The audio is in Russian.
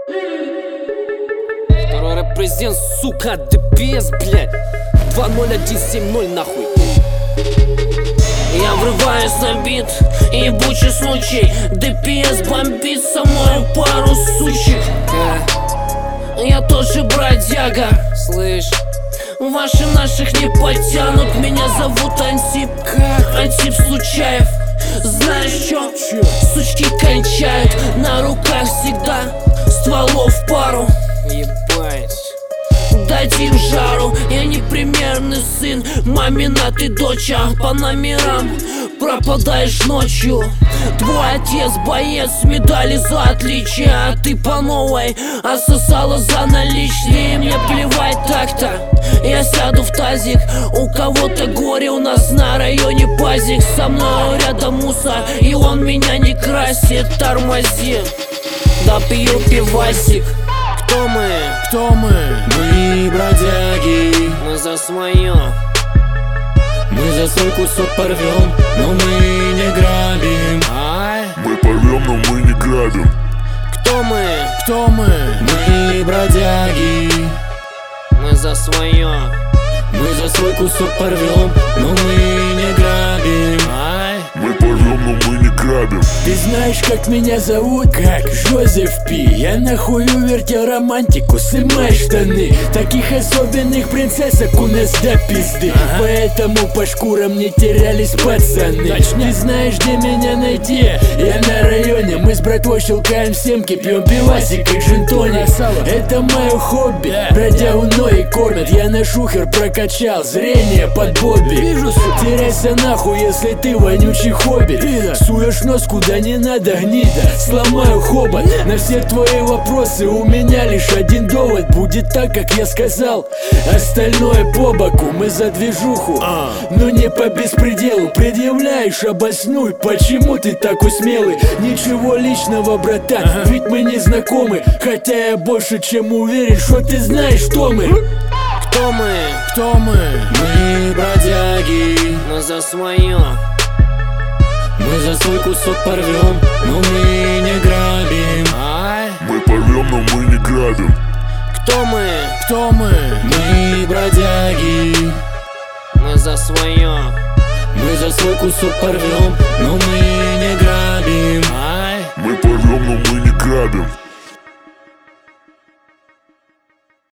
Второй репрезент, сука, ДПС, блядь. 20170 нахуй. Я врываюсь на бит, ебучий случай. ДПС бомбит со мной пару сучек. Я тоже бродяга, Слышь, ваши наших не потянут. Меня зовут Антип, Антип Случаев. Знаешь чё? Сучки кончают, на руках всегда стволов пару. ебать. Дайте им жару, я непримерный сын. Мамина ты дочь, а по номерам пропадаешь ночью. Твой отец боец, медали за отличие, а ты по новой ососала за наличные. Мне плевать так-то, я сяду в тазик. У кого-то горе, у нас на районе пазик. Со мной рядом мусор, и он меня не красит. Тормози, да пью пивасик. Кто мы? Кто мы? Мы бродяги. Мы за свое. Мы за свой кусок порвем, но мы не грабим. Мы порвем, но мы не грабим. Кто мы? Кто мы? Мы бродяги. Мы за свое. Мы за свой кусок порвем, но мы не грабим. Мы порвем, но мы не грабим. Ты знаешь, как меня зовут? Как? Жозеф Пи. Я нахуй вертел романтику, сымай штаны. Таких особенных принцессок у нас до пизды. Поэтому по шкурам не терялись пацаны. Ты знаешь, где меня найти? Я на районе, мы с братвой щелкаем семки, пьем пивасик, как джин-тоник. Это мое хобби, бродягу ноги кормят. Я на шухер прокачал, зрение под Бобби. Теряйся нахуй, если ты вонючий хоббит. Суешь нос куда не надо, гнида. Сломаю хобот. На все твои вопросы у меня лишь один довод. Будет так, как я сказал. Остальное по боку, мы за движуху, но не по беспределу. Предъявляешь, обоснуй, почему ты такой смелый. Ничего личного, братан, ведь мы не знакомы. Хотя я больше чем уверен, что ты знаешь, что мы. Кто мы? Кто мы? Мы бродяги. Мы за свое. Мы за свой кусок порвем, но мы не грабим. Мы порвем, но мы не грабим. Кто мы? Кто мы? Мы бродяги. Мы за свое. Мы за свой кусок порвем, но мы не грабим. Мы порвем, но мы не грабим.